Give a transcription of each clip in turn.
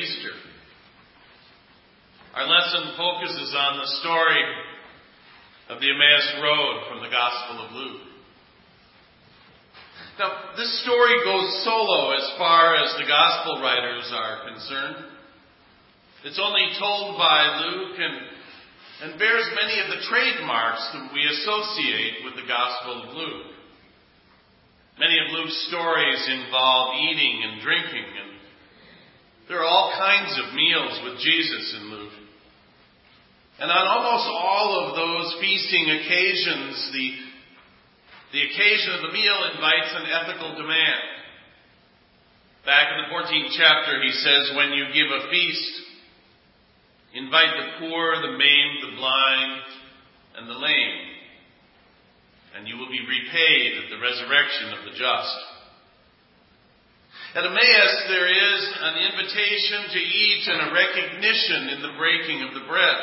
Easter. Our lesson focuses on the story of the Emmaus Road from the Gospel of Luke. Now, this story goes solo as far as the Gospel writers are concerned. It's only told by Luke and bears many of the trademarks that we associate with the Gospel of Luke. Many of Luke's stories involve eating and drinking, and there are all kinds of meals with Jesus in Luke. And on almost all of those feasting occasions, the occasion of the meal invites an ethical demand. Back in the 14th chapter, he says, when you give a feast, invite the poor, the maimed, the blind, and the lame, and you will be repaid at the resurrection of the just. At Emmaus, there is an invitation to eat and a recognition in the breaking of the bread.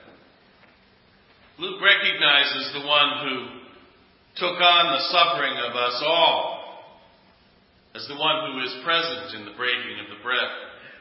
Luke recognizes the one who took on the suffering of us all as the one who is present in the breaking of the bread.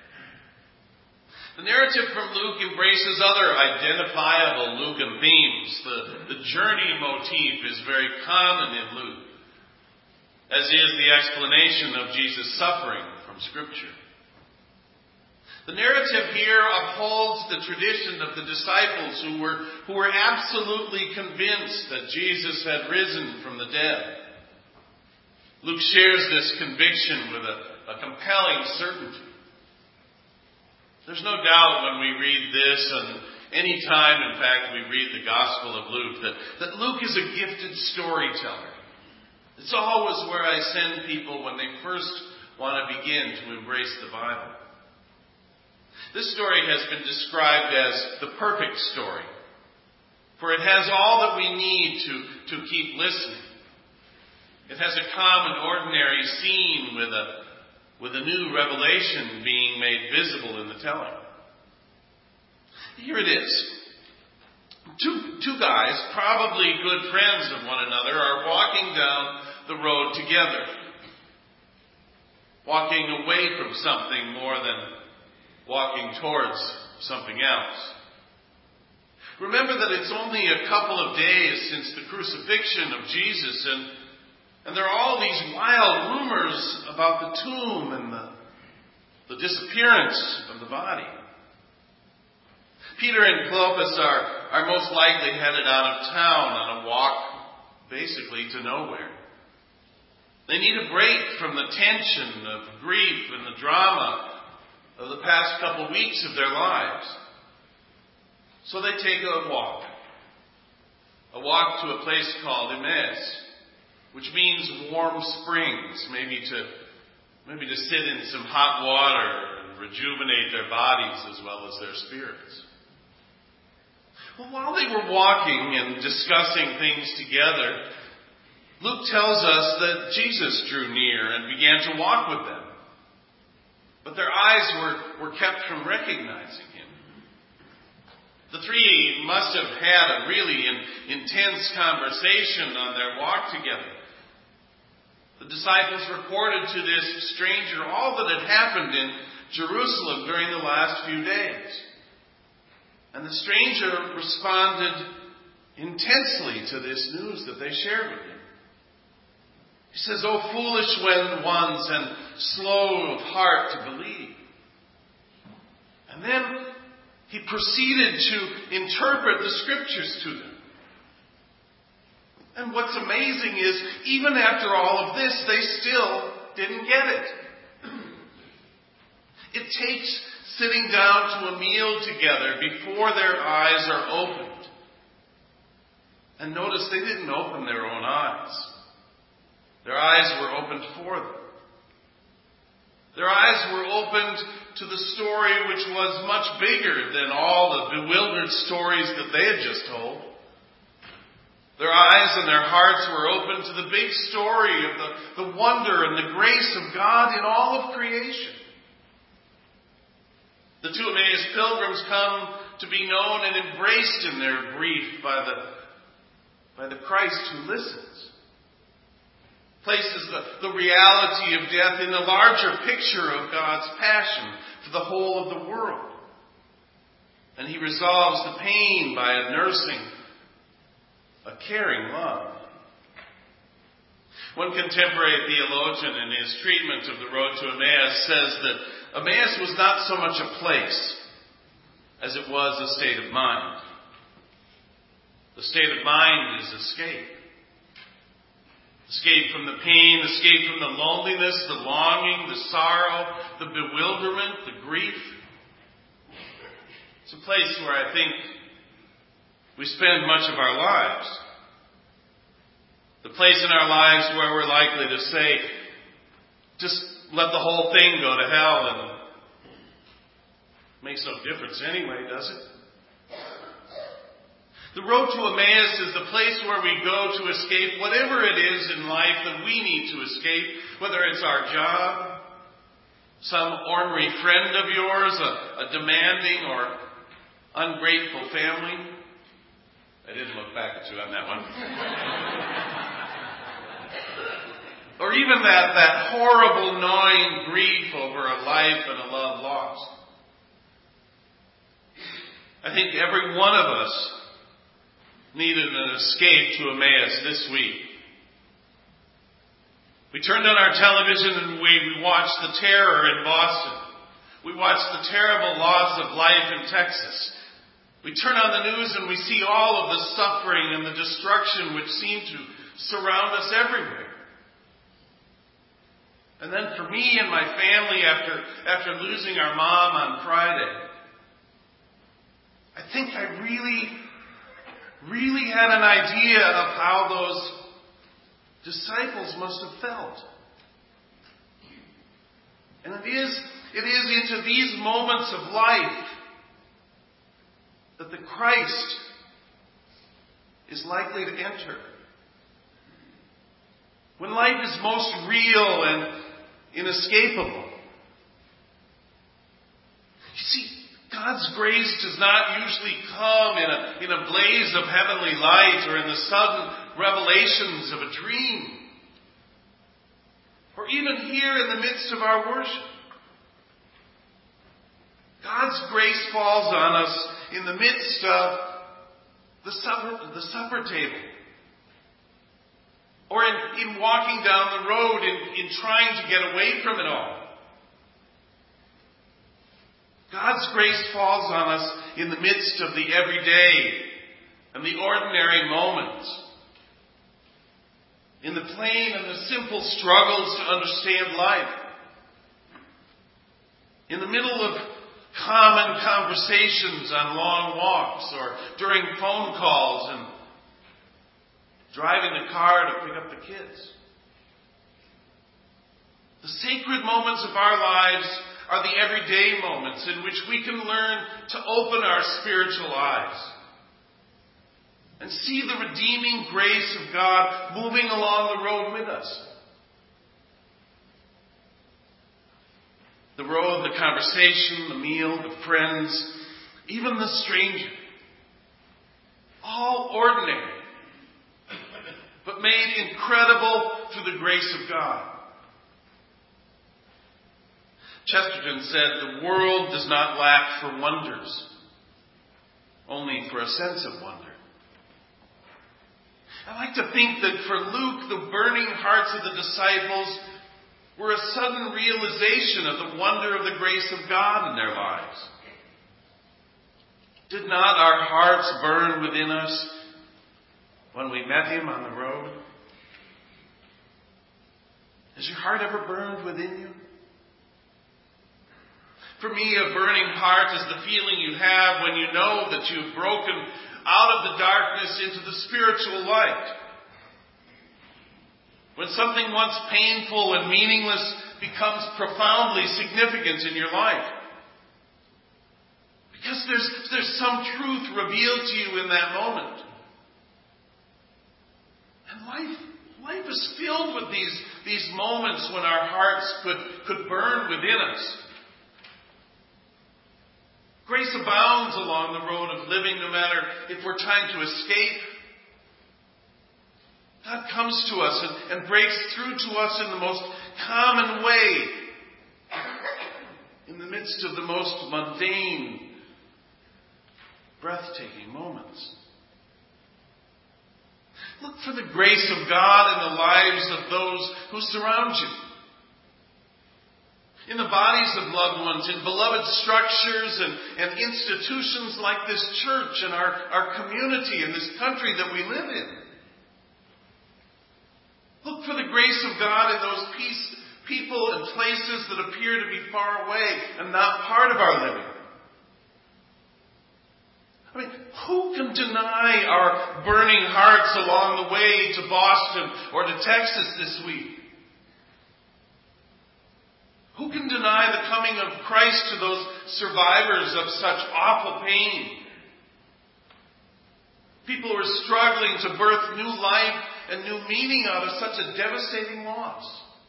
The narrative from Luke embraces other identifiable Lucan themes. The journey motif is very common in Luke, as is the explanation of Jesus' suffering from Scripture. The narrative here upholds the tradition of the disciples who were absolutely convinced that Jesus had risen from the dead. Luke shares this conviction with a compelling certainty. There's no doubt when we read this, and any time, in fact, we read the Gospel of Luke, that Luke is a gifted storyteller. It's always where I send people when they first want to begin to embrace the Bible. This story has been described as the perfect story, for it has all that we need to keep listening. It has a common, ordinary scene with a new revelation being made visible in the telling. Here it is. Two guys, probably good friends of one another, are walking down the road together. Walking away from something more than walking towards something else. Remember that it's only a couple of days since the crucifixion of Jesus, and there are all these wild rumors about the tomb and the disappearance of the body. Peter and Clopas are most likely headed out of town on a walk, basically to nowhere. They need a break from the tension of grief and the drama of the past couple weeks of their lives. So they take a walk to a place called Emmaus, which means warm springs, maybe to sit in some hot water and rejuvenate their bodies as well as their spirits. Well, while they were walking and discussing things together, Luke tells us that Jesus drew near and began to walk with them. But their eyes were kept from recognizing him. The three must have had a really intense conversation on their walk together. The disciples reported to this stranger all that had happened in Jerusalem during the last few days. And the stranger responded intensely to this news that they shared with him. He says, "O foolish ones and slow of heart to believe." And then he proceeded to interpret the Scriptures to them. And what's amazing is, even after all of this, they still didn't get it. It takes sitting down to a meal together before their eyes are opened. And notice they didn't open their own eyes. Their eyes were opened for them. Their eyes were opened to the story which was much bigger than all the bewildered stories that they had just told. Their eyes and their hearts were open to the big story of the wonder and the grace of God in all of creation. The two Emmaus pilgrims come to be known and embraced in their grief by the Christ who listens. Places the reality of death in the larger picture of God's passion for the whole of the world. And he resolves the pain by a nursing, a caring love. One contemporary theologian in his treatment of the road to Emmaus says that Emmaus was not so much a place as it was a state of mind. The state of mind is escape. Escape from the pain, escape from the loneliness, the longing, the sorrow, the bewilderment, the grief. It's a place where I think we spend much of our lives. The place in our lives where we're likely to say, just let the whole thing go to hell, and it makes no difference anyway, does it? The road to Emmaus is the place where we go to escape whatever it is in life that we need to escape, whether it's our job, some ornery friend of yours, a demanding or ungrateful family. I didn't look back at you on that one. Or even that horrible, gnawing grief over a life and a love lost. I think every one of us needed an escape to Emmaus this week. We turned on our television and we watched the terror in Boston. We watched the terrible loss of life in Texas. We turn on the news and we see all of the suffering and the destruction which seem to surround us everywhere. And then for me and my family, after losing our mom on Friday, I think I really had an idea of how those disciples must have felt. And it is into these moments of life that the Christ is likely to enter. When life is most real and inescapable. You see, God's grace does not usually come in a blaze of heavenly light or in the sudden revelations of a dream. Or even here in the midst of our worship. God's grace falls on us in the midst of the supper table. Or in walking down the road, in trying to get away from it all. God's grace falls on us in the midst of the everyday and the ordinary moments. In the plain and the simple struggles to understand life. In the middle of common conversations on long walks or during phone calls and driving the car to pick up the kids. The sacred moments of our lives are the everyday moments in which we can learn to open our spiritual eyes and see the redeeming grace of God moving along the road with us. The road, the conversation, the meal, the friends, even the stranger. All ordinary, but made incredible through the grace of God. Chesterton said, "The world does not lack for wonders, only for a sense of wonder." I like to think that for Luke, the burning hearts of the disciples were a sudden realization of the wonder of the grace of God in their lives. Did not our hearts burn within us when we met Him on the road? Has your heart ever burned within you? For me, a burning heart is the feeling you have when you know that you've broken out of the darkness into the spiritual light. When something once painful and meaningless becomes profoundly significant in your life. Because there's some truth revealed to you in that moment. And life is filled with these moments when our hearts could burn within us. Grace abounds along the road of living, no matter if we're trying to escape. God comes to us and breaks through to us in the most common way. In in the midst of the most mundane, breathtaking moments. Look for the grace of God in the lives of those who surround you. In the bodies of loved ones, in beloved structures and institutions like this church and our community and this country that we live in. Look for the grace of God in those people and places that appear to be far away and not part of our living. I mean, who can deny our burning hearts along the way to Boston or to Texas this week? Who can deny the coming of Christ to those survivors of such awful pain? People who are struggling to birth new life and new meaning out of such a devastating loss.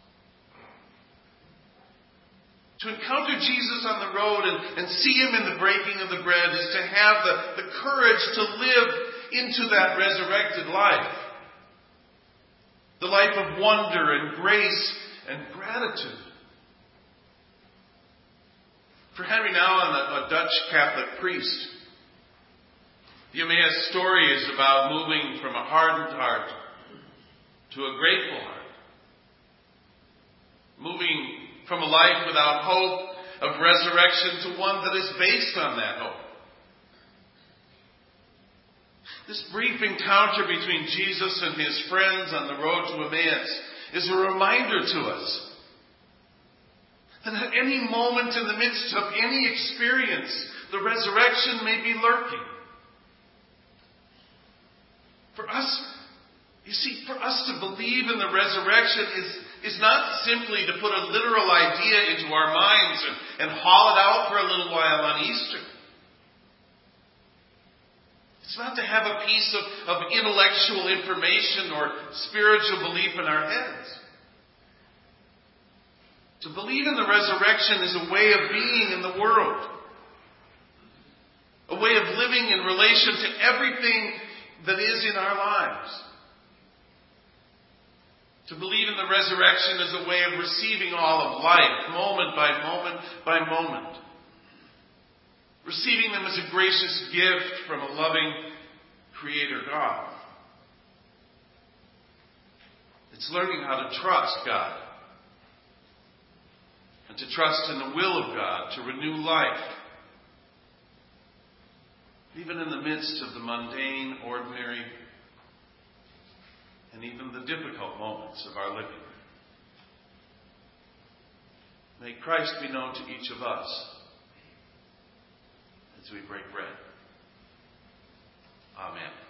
To encounter Jesus on the road and see Him in the breaking of the bread is to have the courage to live into that resurrected life. The life of wonder and grace and gratitude. For Henry Nouwen, a Dutch Catholic priest, the Emmaus story is about moving from a hardened heart to a grateful heart. Moving from a life without hope of resurrection to one that is based on that hope. This brief encounter between Jesus and His friends on the road to Emmaus is a reminder to us that at any moment in the midst of any experience, the resurrection may be lurking. For us to believe in the resurrection is not simply to put a literal idea into our minds and haul it out for a little while on Easter. It's not to have a piece of intellectual information or spiritual belief in our heads. To believe in the resurrection is a way of being in the world. A way of living in relation to everything that is in our lives. To believe in the resurrection is a way of receiving all of life, moment by moment by moment. Receiving them as a gracious gift from a loving Creator God. It's learning how to trust God. And to trust in the will of God to renew life. Even in the midst of the mundane, ordinary, and even the difficult moments of our living. May Christ be known to each of us as we break bread. Amen.